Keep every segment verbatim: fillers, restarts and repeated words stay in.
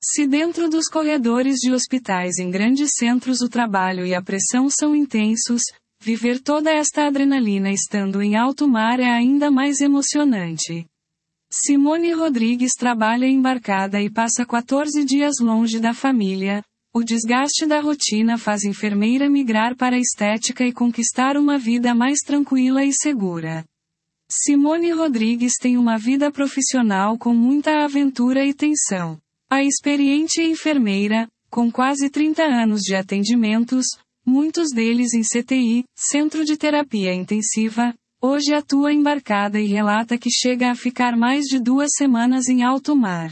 Se dentro dos corredores de hospitais em grandes centros o trabalho e a pressão são intensos, viver toda esta adrenalina estando em alto mar é ainda mais emocionante. Simone Rodrigues trabalha embarcada e passa quatorze dias longe da família. O desgaste da rotina faz a enfermeira migrar para a estética e conquistar uma vida mais tranquila e segura. Simone Rodrigues tem uma vida profissional com muita aventura e tensão. A experiente enfermeira, com quase trinta anos de atendimentos, muitos deles em C T I, Centro de Terapia Intensiva, hoje atua embarcada e relata que chega a ficar mais de duas semanas em alto mar.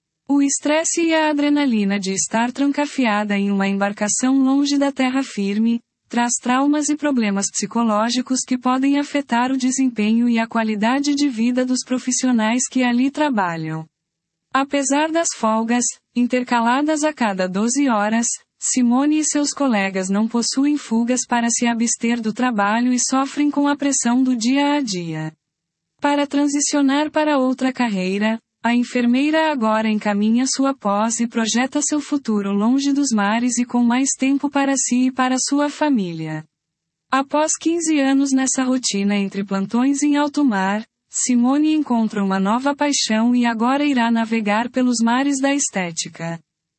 O estresse e a adrenalina de estar trancafiada em uma embarcação longe da terra firme, traz traumas e problemas psicológicos que podem afetar o desempenho e a qualidade de vida dos profissionais que ali trabalham. Apesar das folgas, intercaladas a cada doze horas, Simone e seus colegas não possuem fugas para se abster do trabalho e sofrem com a pressão do dia a dia. Para transicionar para outra carreira, a enfermeira agora encaminha sua pós e projeta seu futuro longe dos mares e com mais tempo para si e para sua família. Após quinze anos nessa rotina entre plantões em alto mar, Simone encontra uma nova paixão e agora irá navegar pelos mares da estética.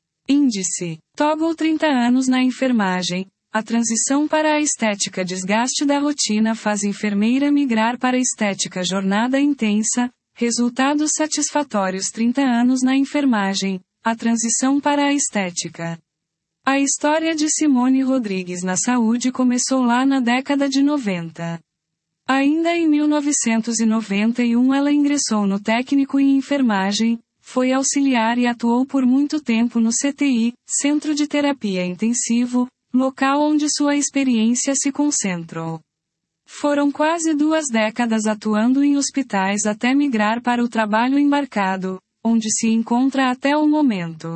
Índice: Toggle trinta anos na enfermagem. A transição para a estética desgaste da rotina faz enfermeira migrar para a estética jornada intensa. Resultados satisfatórios trinta anos na enfermagem. A transição para a estética. A história de Simone Rodrigues na saúde começou lá na década de noventa. Ainda em mil novecentos e noventa e um ela ingressou no técnico em enfermagem, foi auxiliar e atuou por muito tempo no C T I, Centro de Terapia Intensivo, local onde sua experiência se concentrou. Foram quase duas décadas atuando em hospitais até migrar para o trabalho embarcado, onde se encontra até o momento.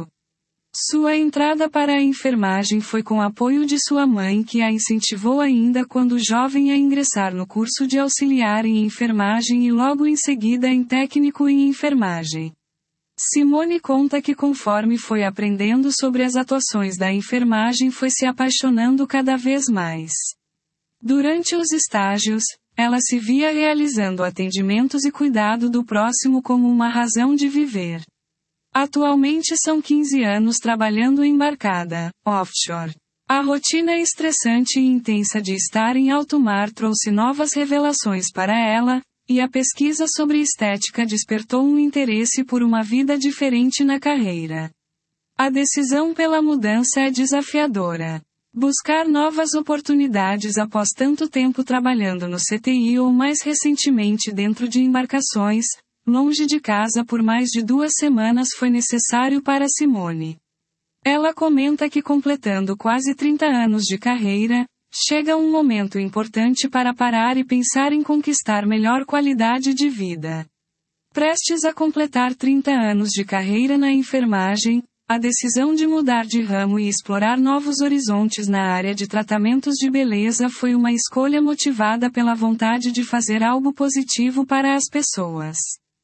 Sua entrada para a enfermagem foi com apoio de sua mãe que a incentivou ainda quando jovem a ingressar no curso de auxiliar em enfermagem e logo em seguida em técnico em enfermagem. Simone conta que conforme foi aprendendo sobre as atuações da enfermagem foi se apaixonando cada vez mais. Durante os estágios, ela se via realizando atendimentos e cuidado do próximo como uma razão de viver. Atualmente são quinze anos trabalhando embarcada, offshore. A rotina estressante e intensa de estar em alto mar trouxe novas revelações para ela, e a pesquisa sobre estética despertou um interesse por uma vida diferente na carreira. A decisão pela mudança é desafiadora. Buscar novas oportunidades após tanto tempo trabalhando no C T I ou mais recentemente dentro de embarcações, longe de casa por mais de duas semanas foi necessário para Simone. Ela comenta que completando quase trinta anos de carreira, chega um momento importante para parar e pensar em conquistar melhor qualidade de vida. Prestes a completar trinta anos de carreira na enfermagem, a decisão de mudar de ramo e explorar novos horizontes na área de tratamentos de beleza foi uma escolha motivada pela vontade de fazer algo positivo para as pessoas.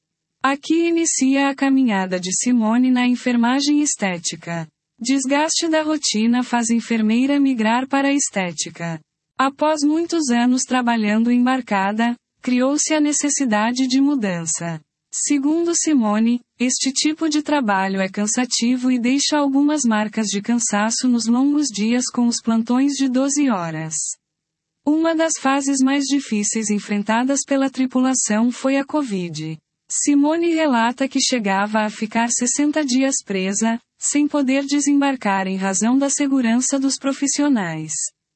Aqui inicia a caminhada de Simone na enfermagem estética. Desgaste da rotina faz a enfermeira migrar para a estética. Após muitos anos trabalhando embarcada, criou-se a necessidade de mudança. Segundo Simone, este tipo de trabalho é cansativo e deixa algumas marcas de cansaço nos longos dias com os plantões de doze horas. Uma das fases mais difíceis enfrentadas pela tripulação foi a Covid. Simone relata que chegava a ficar sessenta dias presa, sem poder desembarcar em razão da segurança dos profissionais.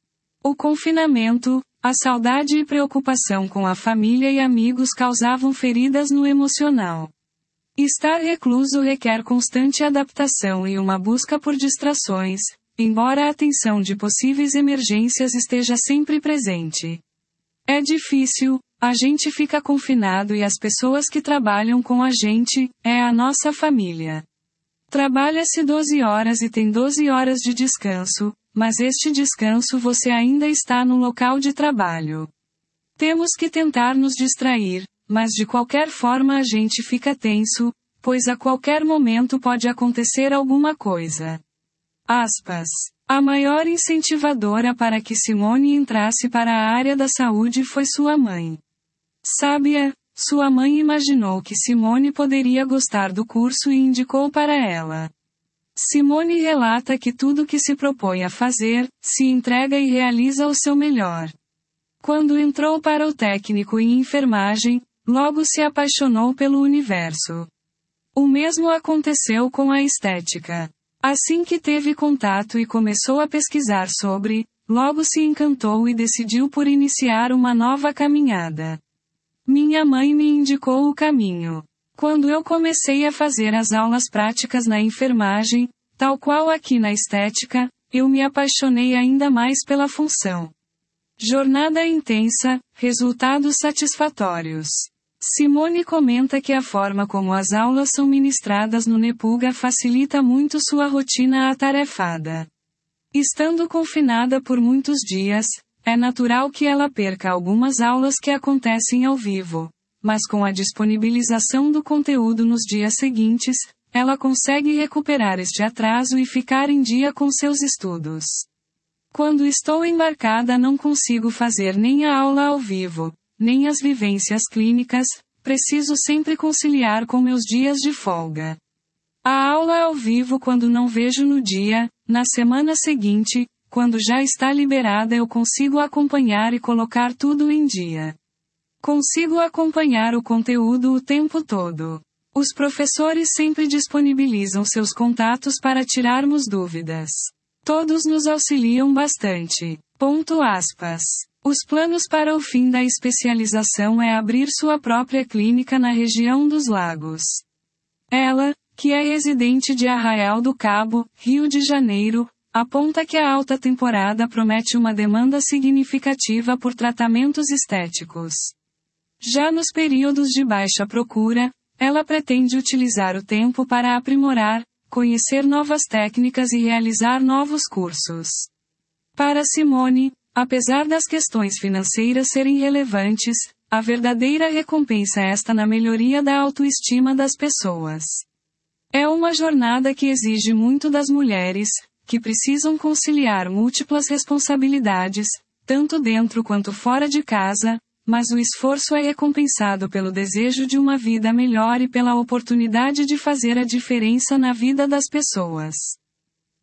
O confinamento, a saudade e preocupação com a família e amigos causavam feridas no emocional. Estar recluso requer constante adaptação e uma busca por distrações, embora a atenção de possíveis emergências esteja sempre presente. É difícil, a gente fica confinado e as pessoas que trabalham com a gente, é a nossa família. Trabalha-se doze horas e tem doze horas de descanso, mas este descanso você ainda está no local de trabalho. Temos que tentar nos distrair, mas de qualquer forma a gente fica tenso, pois a qualquer momento pode acontecer alguma coisa. Aspas. A maior incentivadora para que Simone entrasse para a área da saúde foi sua mãe. Sábia, sua mãe imaginou que Simone poderia gostar do curso e indicou para ela. Simone relata que tudo que se propõe a fazer, se entrega e realiza o seu melhor. Quando entrou para o técnico em enfermagem, logo se apaixonou pelo universo. O mesmo aconteceu com a estética. Assim que teve contato e começou a pesquisar sobre, logo se encantou e decidiu por iniciar uma nova caminhada. Minha mãe me indicou o caminho. Quando eu comecei a fazer as aulas práticas na enfermagem, tal qual aqui na estética, eu me apaixonei ainda mais pela função. Jornada intensa, resultados satisfatórios. Simone comenta que a forma como as aulas são ministradas no Nepuga facilita muito sua rotina atarefada. Estando confinada por muitos dias, é natural que ela perca algumas aulas que acontecem ao vivo, mas com a disponibilização do conteúdo nos dias seguintes, ela consegue recuperar este atraso e ficar em dia com seus estudos. Quando estou embarcada não consigo fazer nem a aula ao vivo, nem as vivências clínicas, preciso sempre conciliar com meus dias de folga. A aula ao vivo quando não vejo no dia, na semana seguinte, quando já está liberada eu consigo acompanhar e colocar tudo em dia. Consigo acompanhar o conteúdo o tempo todo. Os professores sempre disponibilizam seus contatos para tirarmos dúvidas. Todos nos auxiliam bastante. Ponto aspas. Os planos para o fim da especialização é abrir sua própria clínica na região dos Lagos. Ela, que é residente de Arraial do Cabo, Rio de Janeiro, aponta que a alta temporada promete uma demanda significativa por tratamentos estéticos. Já nos períodos de baixa procura, ela pretende utilizar o tempo para aprimorar, conhecer novas técnicas e realizar novos cursos. Para Simone, apesar das questões financeiras serem relevantes, a verdadeira recompensa está na melhoria da autoestima das pessoas. É uma jornada que exige muito das mulheres, que precisam conciliar múltiplas responsabilidades, tanto dentro quanto fora de casa, mas o esforço é recompensado pelo desejo de uma vida melhor e pela oportunidade de fazer a diferença na vida das pessoas.